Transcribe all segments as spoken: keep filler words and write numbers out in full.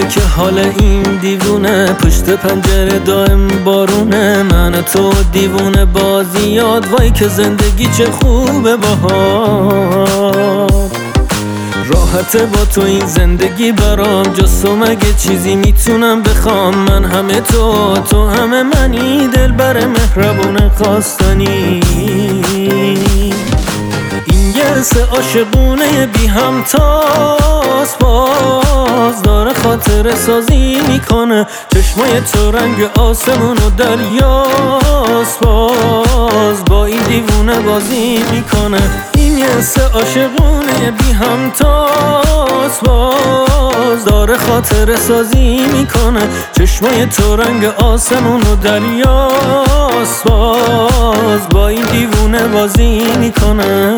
وای که حال این دیوونه، پشت پنجره دائم بارونه، من تو دیوونه بازیاد، وای که زندگی چه خوبه باهات. راحته با تو این زندگی برام، جز تو مگه چیزی میتونم بخوام؟ من همه تو، تو همه منی، دلبر مهربون خواستنی. این یه سه عاشقونه بی همتاست، باز داره خاطر سازی میکنه، چشمای تو رنگ آسمون و دریاست، باز با این دیوونه بازی میکنه. این یه سه عاشقونه بی همتاست، باز داره خاطر سازی میکنه، چشمای تو رنگ آسمون و دریاست، باز با این دیوونه بازی میکنه.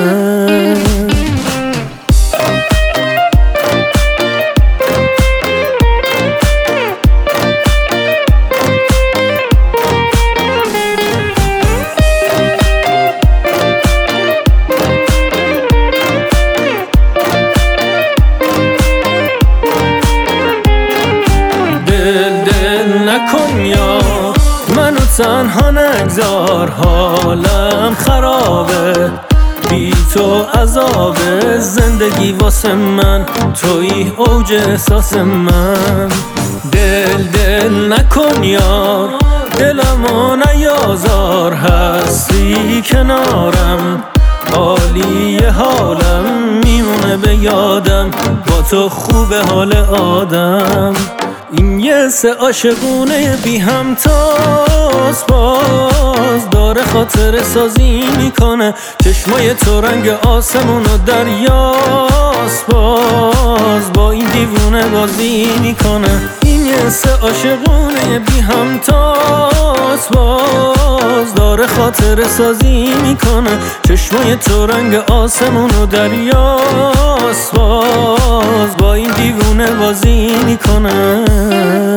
نکن یا منو تنها نگذار، حالم خرابه بی تو عذابه، زندگی واسه من توی اوج احساس من. دل دل نکن یار، دلمو نیازار، هستی کنارم عالی حالم، میمونه به یادم با تو خوبه حال آدم. این یه سه عاشقونه بی همتاست، باز داره خاطر سازی میکنه، چشمای تو رنگ آسمون و دریاست، باز با این دیوونه بازی میکنه. این یه سه عاشقونه بی همتاست، باز داره خاطر سازی میکنه، چشمای تو رنگ آسمون و دریاست، باز با این دیوونه بازی میکنه.